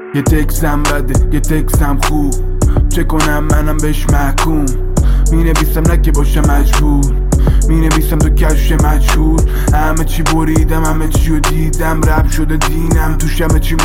یه تکسم بده یه تکسم خوب، چه کنم منم بهش محکوم. مینویسم نه که باشم مجبور، مینویسم تو کشف مجهول. همه چی بریدم همه چی رو دیدم، رب شده دینم توش همه چی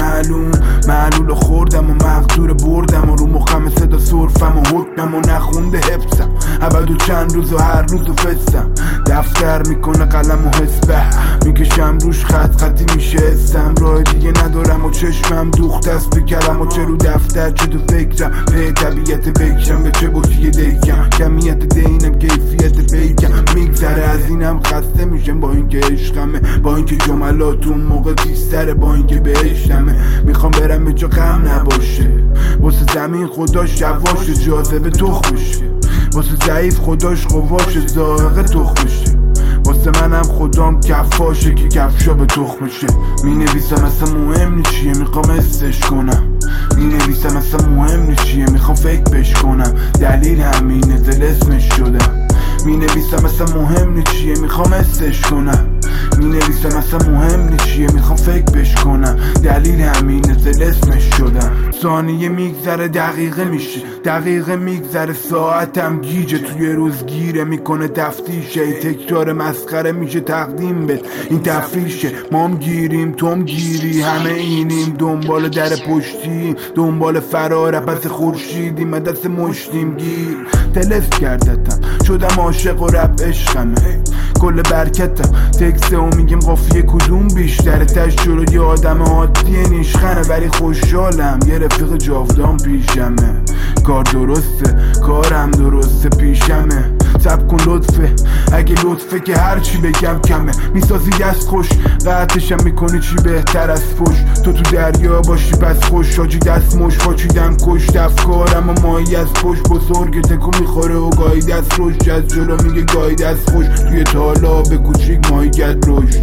معلول و خوردم و مقدور بردم و رو مخم صدا صرفم و حکمم و نخونده حفظم ابد و چند روز و هر روز و فستم. دفتر میکنه قلم و حسبه میکشم روش خط خطی میشه اسم. راه دیگه ندارم و چشمم دوخت است به کلم و چه رو دفتر چه تو فکرم. به طبیعت بکشم به چه بوشی دیکم، کمیت دینم کیفیت بیکم. میگذره از اینم خسته میشم با اینکه عشقمه، با اینکه جملات اون موقع تیزتره، با اینکه بهشتمه. میخوام برم به جا غم نباشه، واسه زمین خداش جواشه جاذبه تخمشه، واسه ضعیف خداش قواشه زائقه تخمشه، واسه منم خدام کفاشه که کفشا به تخمشه. مینویسم اصلا مهم نیست چیه میخوام استش کنم، مینویسم اصلا مهم نیست چیه میخوام فکر بش کنم. دلیل همینه طلسمش شدم. مینویسم اصلا مهم نیست چیه میخوام استش کنم، مینویسم اصلا مهم نیست چیه میخوام فکر بش کنم. دلیل همینه طلسمش شدم. ثانیه میگذره دقیقه میشه، دقیقه میگذره ساعتم گیجه. توی روز گیره میکنه تفتیشه، تکرار مسخره میشه تقدیم به این تفریشه. مام گیریم توم گیری همه اینیم، دنبال در پشتیم دنبال فرار پس خورشیدیم دست مشتیم گیر. تلف کردتم شدم عاشق و رب عشقمه کل برکتم. تکسته و میگم قافیه کدوم بیشتره، تجربه یه آدم عادیه نیشخنه ولی خوشحالم یه رفیق جاودان پیشمه. کار درسته کارم درسته پیشمه، سب کن لطفه اگه لطفه که هرچی بگم کمه. میسازی از خوش قطعشم میکنی چی بهتر از فش. تو دریا باشی پس خوش شاجی دست مش پاچیدم کشت افکارم و مایی از پشت. بزرگ تکو میخوره و گاهی دست روش از جلو میگه گاهی دست خوش. توی تالا به کوچیک مایی گد روش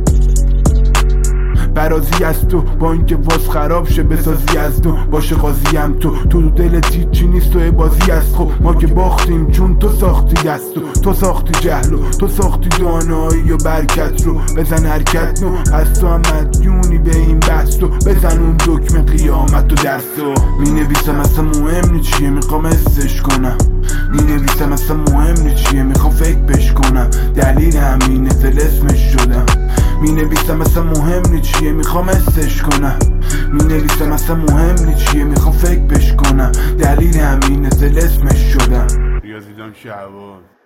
برازی از تو با اینکه واس خراب شه بسازی از تو باشه قاضیم. تو دلت هیچی نیست تو بازی از خب ما که باختیم چون تو ساختی دستو، تو ساختی جهلو، تو ساختی دانایی و برکت رو. بزن حرکت نو از تو هم مدیونی به این بستو، بزن اون دکمه قیامت و دستو. مینویسم اصلا مهم نیست چیه میخوام استش کنم، مینویسم اصلا مهم نیست چیه میخوام فکر بش کنم. دلیل همینه طلسمش شدم. مینویسم اصلا مهم نیست چیه میخوام استش کنم، مینویسم اصلا مهم نیست چیه میخوام فکر بش کنم. دلیل همینه طلسمش شدم. ریاضیدان شعبان